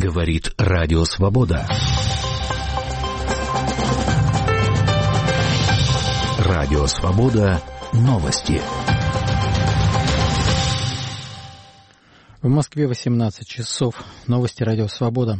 Говорит Радио Свобода. Радио Свобода. Новости. В Москве 18 часов. Новости Радио Свобода.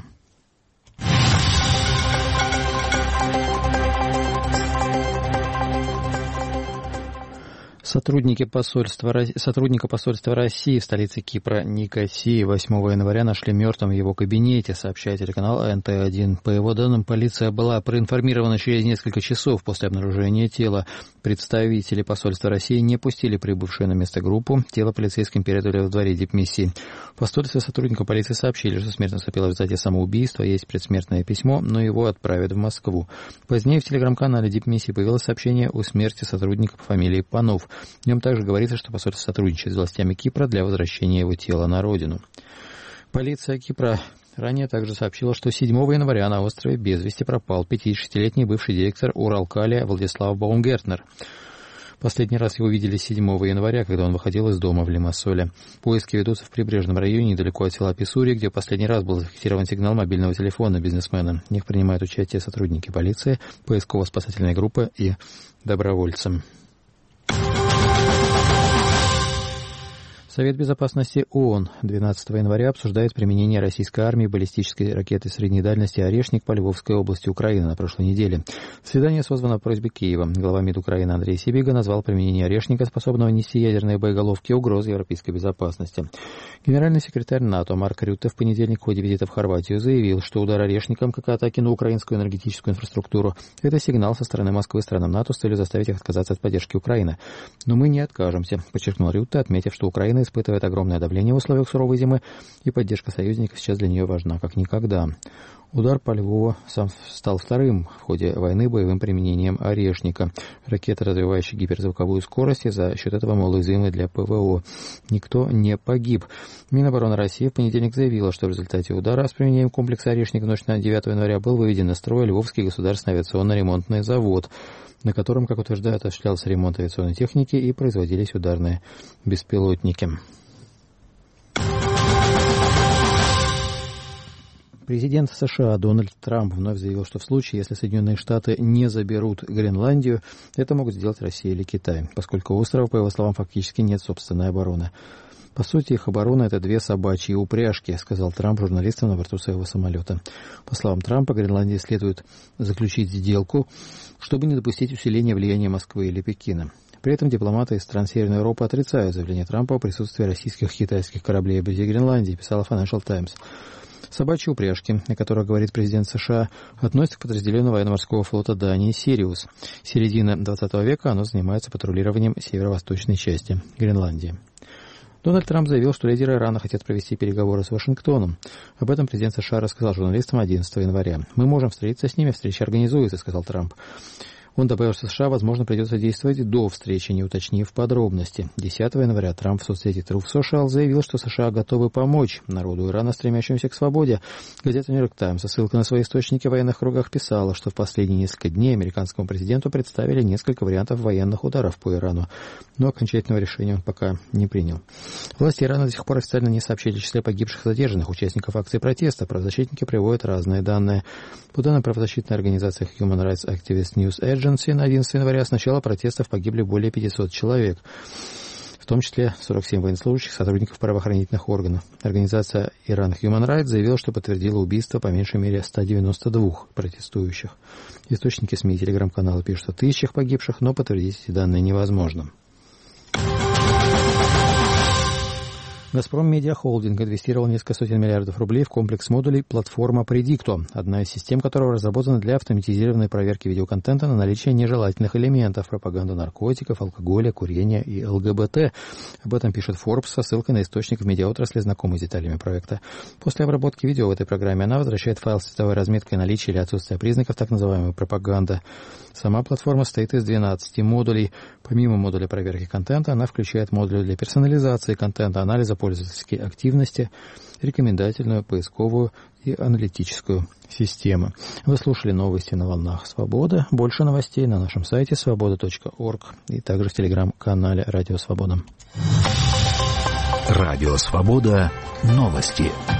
Сотрудника посольства России в столице Кипра Никосии 8 января нашли мертвым в его кабинете, сообщает телеканал НТ1. По его данным, полиция была проинформирована через несколько часов после обнаружения тела. Представители посольства России не пустили прибывшую на место группу. Тело полицейским передали во дворе дипмиссии. В посольстве сотрудников полиции сообщили, что смерть наступила в результате самоубийства, есть предсмертное письмо, но его отправят в Москву. Позднее в телеграм-канале дипмиссии появилось сообщение о смерти сотрудника по фамилии Панов. В нем также говорится, что посольство сотрудничает с властями Кипра для возвращения его тела на родину. Полиция Кипра ранее также сообщила, что 7 января на острове без вести пропал 56-летний бывший директор Уралкаля Владислав Баумгертнер. Последний раз его видели 7 января, когда он выходил из дома в Лимассоле. Поиски ведутся в прибрежном районе, недалеко от села Писсури, где последний раз был зафиксирован сигнал мобильного телефона бизнесмена. В них принимают участие сотрудники полиции, поисково-спасательной группы и добровольцы. Совет безопасности ООН 12 января обсуждает применение российской армии баллистической ракеты средней дальности «Орешник» по Львовской области Украины на прошлой неделе. Заседание созвано по просьбе Киева. Глава МИД Украины Андрей Сибига назвал применение «Орешника», способного нести ядерные боеголовки, угрозой европейской безопасности. Генеральный секретарь НАТО Марк Рютте в понедельник в ходе визита в Хорватию заявил, что удар «Орешником», как и атаки на украинскую энергетическую инфраструктуру, это сигнал со стороны Москвы странам НАТО с целью заставить их отказаться от поддержки Украины. Но мы не откажемся, подчеркнул Рютте, отметив, что Украина испытывает огромное давление в условиях суровой зимы, и поддержка союзников сейчас для нее важна как никогда. Удар по Львову стал вторым в ходе войны боевым применением «Орешника». Ракета, развивающая гиперзвуковую скорость, и за счет этого малоуязвимой для ПВО. Никто не погиб. Минобороны России в понедельник заявила, что в результате удара с применением комплекса «Орешник» в ночь на 9 января был выведен из строя Львовский государственный авиационно-ремонтный завод, на котором, как утверждают, осуществлялся ремонт авиационной техники и производились ударные беспилотники. Президент США Дональд Трамп вновь заявил, что в случае, если Соединенные Штаты не заберут Гренландию, это могут сделать Россия или Китай, поскольку у острова, по его словам, фактически нет собственной обороны. По сути, их оборона — это две собачьи упряжки, сказал Трамп журналистам на борту своего самолета. По словам Трампа, Гренландии следует заключить сделку, чтобы не допустить усиления влияния Москвы или Пекина. При этом дипломаты из стран Северной Европы отрицают заявление Трампа о присутствии российских и китайских кораблей вблизи Гренландии, писала Financial Times. Собачьи упряжки, о которых говорит президент США, относятся к подразделению военно-морского флота Дании «Сириус». С середины 20 века оно занимается патрулированием северо-восточной части Гренландии. Дональд Трамп заявил, что лидеры Ирана хотят провести переговоры с Вашингтоном. Об этом президент США рассказал журналистам 11 января. «Мы можем встретиться с ними, встреча организуется», — сказал Трамп. Он добавил, что США, возможно, придется действовать до встречи, не уточнив подробности. 10 января Трамп в соцсети Truth Social заявил, что США готовы помочь народу Ирана, стремящемуся к свободе. Газета «Нью-Йорк Таймс» со ссылкой на свои источники в военных кругах писала, что в последние несколько дней американскому президенту представили несколько вариантов военных ударов по Ирану, но окончательного решения он пока не принял. Власти Ирана до сих пор официально не сообщили о числе погибших задержанных участников акции протеста. Правозащитники приводят разные данные. По данным правозащитной организации Human Rights Activist News Agency, на 11 января с начала протестов погибли более 500 человек, в том числе 47 военнослужащих, сотрудников правоохранительных органов. Организация Iran Human Rights заявила, что подтвердила убийство по меньшей мере 192 протестующих. Источники СМИ и телеграм-каналы пишут о тысячах погибших, но подтвердить эти данные невозможно. «Газпром Медиа Холдинг» инвестировал несколько сотен миллиардов рублей в комплекс модулей платформа Predicto, одна из систем которого разработана для автоматизированной проверки видеоконтента на наличие нежелательных элементов, пропаганды наркотиков, алкоголя, курения и ЛГБТ. Об этом пишет Forbes со ссылкой на источник в медиаотрасли, знакомый с деталями проекта. После обработки видео в этой программе она возвращает файл с цветовой разметкой наличия или отсутствия признаков так называемой пропаганды. Сама платформа состоит из 12 модулей. Помимо модуля проверки контента, она включает модули для персонализации контента, анализа пользовательской активности, рекомендательную, поисковую и аналитическую системы. Вы слушали новости на волнах Свобода. Больше новостей на нашем сайте svoboda.org и также в телеграм-канале Радио Свобода. Радио Свобода. Новости.